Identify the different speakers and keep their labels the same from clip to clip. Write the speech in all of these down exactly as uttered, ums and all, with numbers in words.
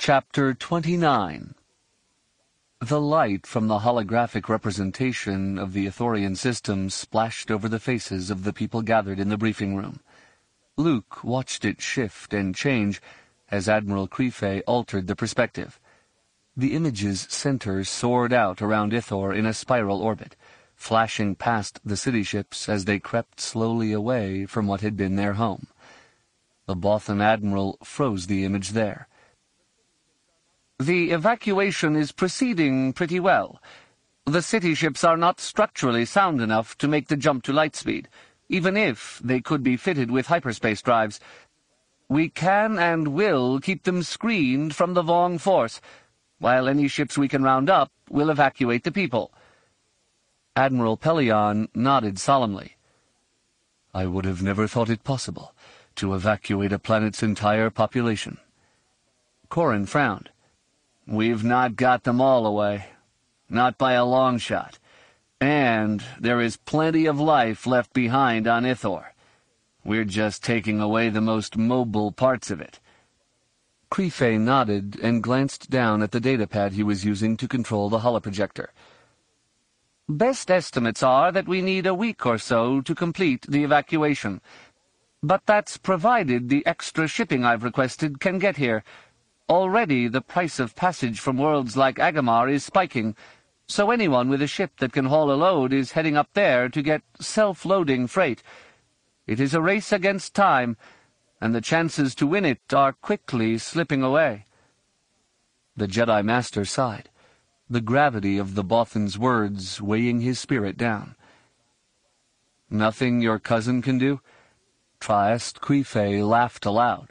Speaker 1: Chapter twenty-nine. The light from the holographic representation of the Ithorian system splashed over the faces of the people gathered in the briefing room. Luke watched it shift and change as Admiral Criefe altered the perspective. The image's center soared out around Ithor in a spiral orbit, flashing past the city ships as they crept slowly away from what had been their home. The Bothan Admiral froze the image there. The evacuation is proceeding pretty well. The city ships are not structurally sound enough to make the jump to light speed, even if they could be fitted with hyperspace drives. We can and will keep them screened from the Vong force, while any ships we can round up will evacuate the people. Admiral Pelion nodded solemnly. I would have never thought it possible to evacuate a planet's entire population. Corrin frowned. We've not got them all away. Not by a long shot. And there is plenty of life left behind on Ithor. We're just taking away the most mobile parts of it. Criefe nodded and glanced down at the datapad he was using to control the holoprojector. Best estimates are that we need a week or so to complete the evacuation. But that's provided the extra shipping I've requested can get here. Already the price of passage from worlds like Agamar is spiking, so anyone with a ship that can haul a load is heading up there to get self-loading freight. It is a race against time, and the chances to win it are quickly slipping away. The Jedi Master sighed, the gravity of the Bothan's words weighing his spirit down. Nothing your cousin can do? Trieste Criefe laughed aloud.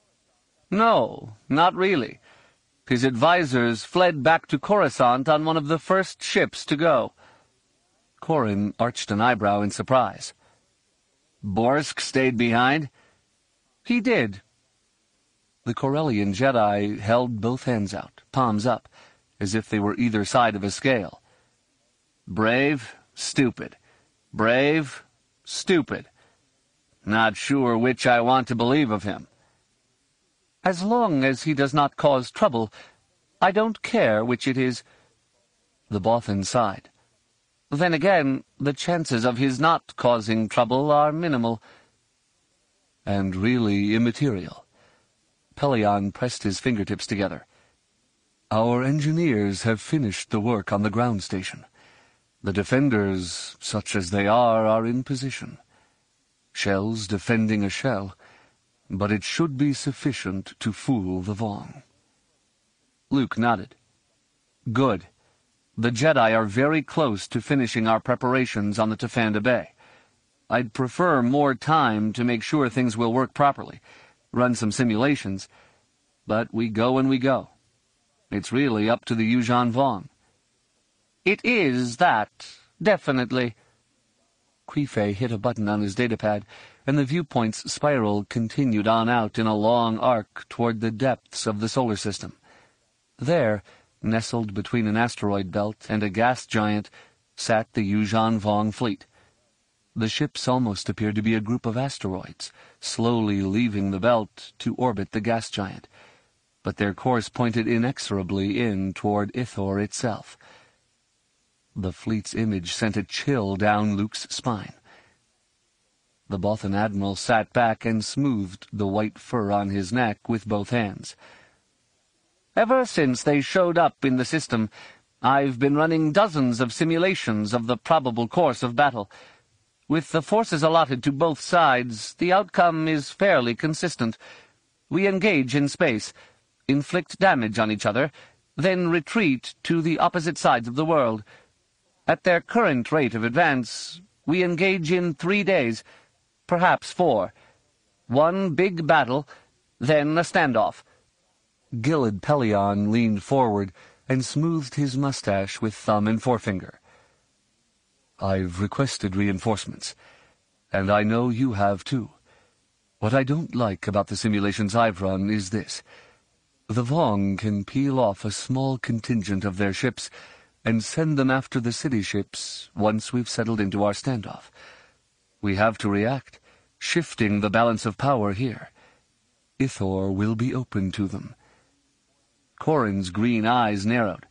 Speaker 1: No, not really. His advisors fled back to Coruscant on one of the first ships to go. Corrin arched an eyebrow in surprise. Borsk stayed behind? He did. The Corellian Jedi held both hands out, palms up, as if they were either side of a scale. Brave, stupid. Brave, stupid. Not sure which I want to believe of him. As long as he does not cause trouble, I don't care which it is. The Bothan sighed. Then again, the chances of his not causing trouble are minimal. And really immaterial. Pelion pressed his fingertips together. Our engineers have finished the work on the ground station. The defenders, such as they are, are in position. Shells defending a shell, but it should be sufficient to fool the Vong. Luke nodded. Good. The Jedi are very close to finishing our preparations on the Tafanda Bay. I'd prefer more time to make sure things will work properly, run some simulations, but we go and we go. It's really up to the Yuuzhan Vong. It is that, definitely. Criefe hit a button on his datapad, and the viewpoint's spiral continued on out in a long arc toward the depths of the solar system. There, nestled between an asteroid belt and a gas giant, sat the Yuuzhan Vong fleet. The ships almost appeared to be a group of asteroids, slowly leaving the belt to orbit the gas giant, but their course pointed inexorably in toward Ithor itself. The fleet's image sent a chill down Luke's spine. The Bothan Admiral sat back and smoothed the white fur on his neck with both hands. Ever since they showed up in the system, I've been running dozens of simulations of the probable course of battle. With the forces allotted to both sides, the outcome is fairly consistent. We engage in space, inflict damage on each other, then retreat to the opposite sides of the world. At their current rate of advance, we engage in three days, perhaps four. One big battle, then a standoff. Gilad Pelion leaned forward and smoothed his mustache with thumb and forefinger. I've requested reinforcements, and I know you have too. What I don't like about the simulations I've run is this. The Vong can peel off a small contingent of their ships and send them after the city ships once we've settled into our standoff. We have to react, shifting the balance of power here. Ithor will be open to them. Corrin's green eyes narrowed.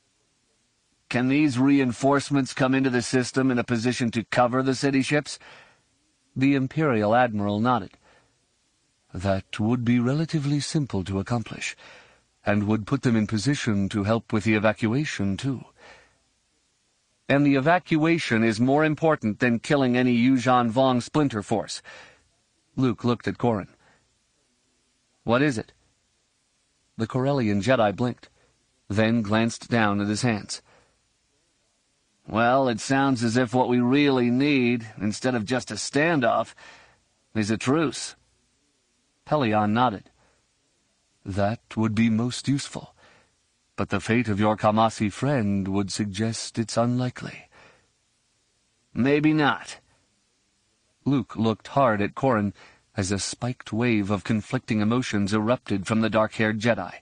Speaker 1: Can these reinforcements come into the system in a position to cover the city ships? The Imperial Admiral nodded. That would be relatively simple to accomplish, and would put them in position to help with the evacuation, too. And the evacuation is more important than killing any Yuuzhan Vong splinter force. Luke looked at Corrin. What is it? The Corellian Jedi blinked, then glanced down at his hands. Well, it sounds as if what we really need, instead of just a standoff, is a truce. Pellaeon nodded. That would be most useful, but the fate of your Kamasi friend would suggest it's unlikely. Maybe not. Luke looked hard at Corrin as a spiked wave of conflicting emotions erupted from the dark-haired Jedi.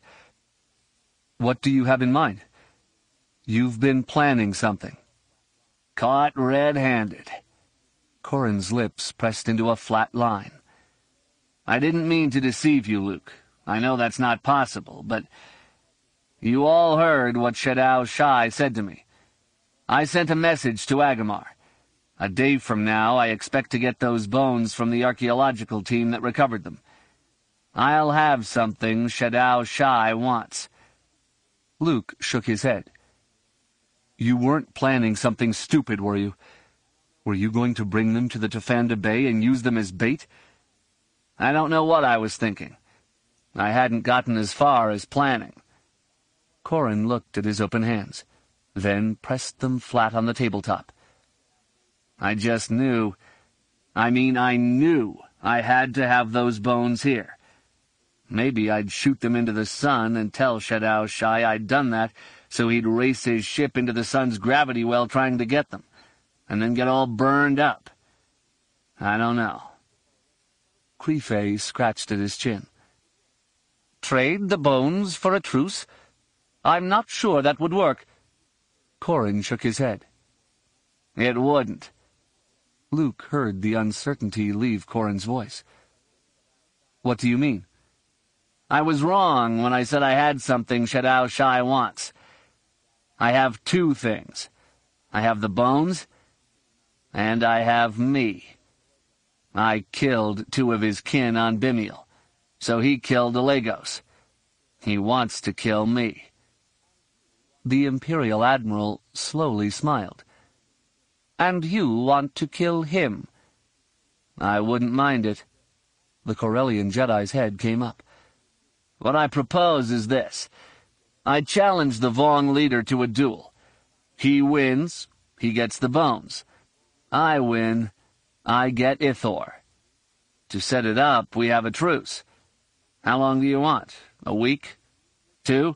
Speaker 1: What do you have in mind? You've been planning something. Caught red-handed. Corrin's lips pressed into a flat line. I didn't mean to deceive you, Luke. I know that's not possible, but you all heard what Shadao Shai said to me. I sent a message to Agamar. A day from now, I expect to get those bones from the archaeological team that recovered them. I'll have something Shadao Shai wants. Luke shook his head. You weren't planning something stupid, were you? Were you going to bring them to the Tafanda Bay and use them as bait? I don't know what I was thinking. I hadn't gotten as far as planning. Corrin looked at his open hands, then pressed them flat on the tabletop. I just knew, I mean I knew I had to have those bones here. Maybe I'd shoot them into the sun and tell Shadao Shai I'd done that, so he'd race his ship into the sun's gravity well trying to get them, and then get all burned up. I don't know. Crefei scratched at his chin. Trade the bones for a truce? I'm not sure that would work. Corrin shook his head. It wouldn't. Luke heard the uncertainty leave Corrin's voice. What do you mean? I was wrong when I said I had something Shadao Shai wants. I have two things. I have the bones, and I have me. I killed two of his kin on Bimiel, so he killed Alegos. He wants to kill me. The Imperial Admiral slowly smiled. And you want to kill him? I wouldn't mind it. The Corellian Jedi's head came up. What I propose is this. I challenge the Vong leader to a duel. He wins, he gets the bones. I win, I get Ithor. To set it up, we have a truce. How long do you want? A week? Two?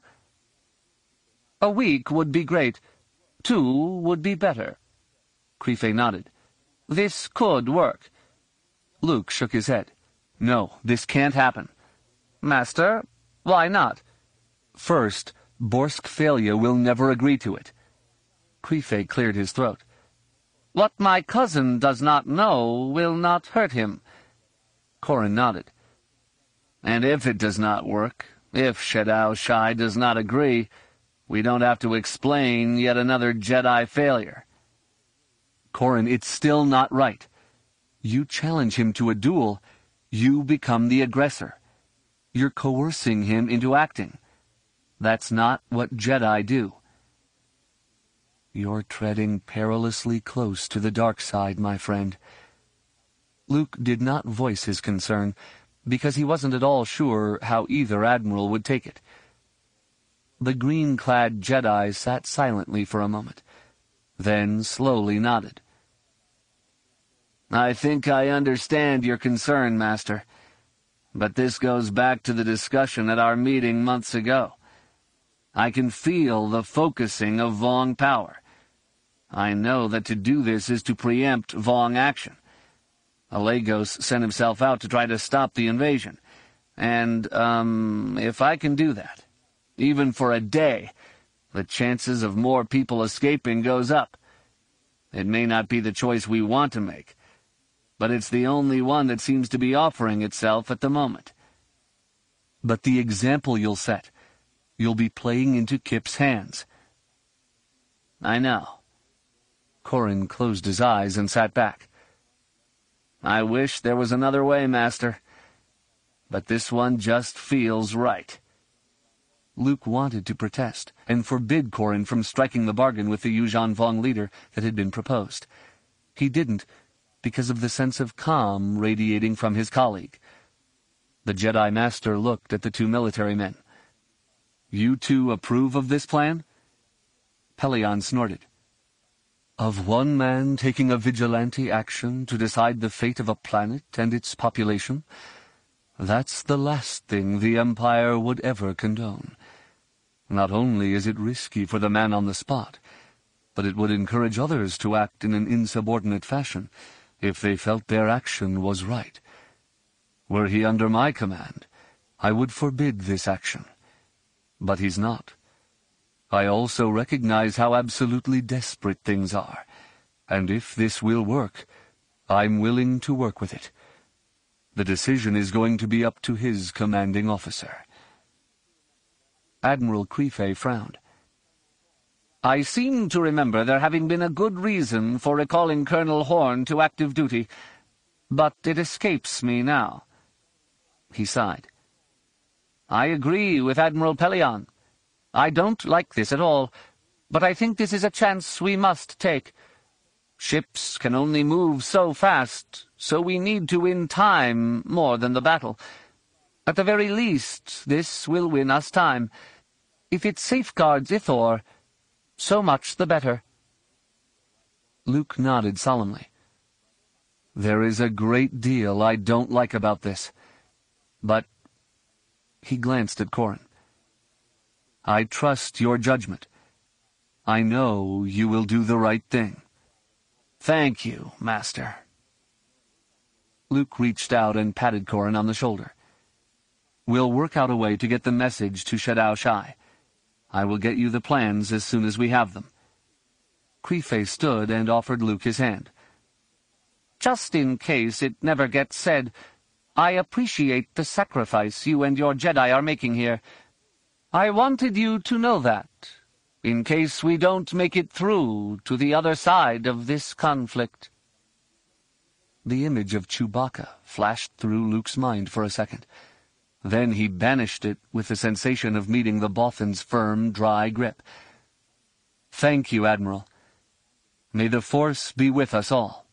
Speaker 1: A week would be great. Two would be better. Crefei nodded. This could work. Luke shook his head. No, this can't happen. Master, why not? First, Borsk Thalia will never agree to it. Crefei cleared his throat. What my cousin does not know will not hurt him. Corrin nodded. And if it does not work, if Shadao Shai does not agree, we don't have to explain yet another Jedi failure. Corrin, it's still not right. You challenge him to a duel, you become the aggressor. You're coercing him into acting. That's not what Jedi do. You're treading perilously close to the dark side, my friend. Luke did not voice his concern, because he wasn't at all sure how either admiral would take it. The green-clad Jedi sat silently for a moment, then slowly nodded. I think I understand your concern, Master, but this goes back to the discussion at our meeting months ago. I can feel the focusing of Vong power. I know that to do this is to preempt Vong action. Alegos sent himself out to try to stop the invasion, and, um, if I can do that, even for a day, the chances of more people escaping goes up. It may not be the choice we want to make, but it's the only one that seems to be offering itself at the moment. But the example you'll set, you'll be playing into Kip's hands. I know. Corrin closed his eyes and sat back. I wish there was another way, Master. But this one just feels right. Luke wanted to protest and forbid Corrin from striking the bargain with the Yuuzhan Vong leader that had been proposed. He didn't because of the sense of calm radiating from his colleague. The Jedi Master looked at the two military men. You two approve of this plan? Pellaeon snorted. Of one man taking a vigilante action to decide the fate of a planet and its population? That's the last thing the Empire would ever condone. Not only is it risky for the man on the spot, but it would encourage others to act in an insubordinate fashion if they felt their action was right. Were he under my command, I would forbid this action. But he's not. I also recognize how absolutely desperate things are, and if this will work, I'm willing to work with it. The decision is going to be up to his commanding officer. Admiral Crefay frowned. I seem to remember there having been a good reason for recalling Colonel Horn to active duty, but it escapes me now. He sighed. I agree with Admiral Pellaeon. I don't like this at all, but I think this is a chance we must take. Ships can only move so fast, so we need to win time more than the battle. At the very least, this will win us time. If it safeguards Ithor, so much the better. Luke nodded solemnly. There is a great deal I don't like about this, but... He glanced at Corrin. I trust your judgment. I know you will do the right thing. Thank you, Master. Luke reached out and patted Corrin on the shoulder. We'll work out a way to get the message to Shadao Shai. I will get you the plans as soon as we have them. Crefay stood and offered Luke his hand. Just in case it never gets said, I appreciate the sacrifice you and your Jedi are making here. I wanted you to know that, in case we don't make it through to the other side of this conflict. The image of Chewbacca flashed through Luke's mind for a second. Then he banished it with the sensation of meeting the Bothan's firm, dry grip. Thank you, Admiral. May the Force be with us all.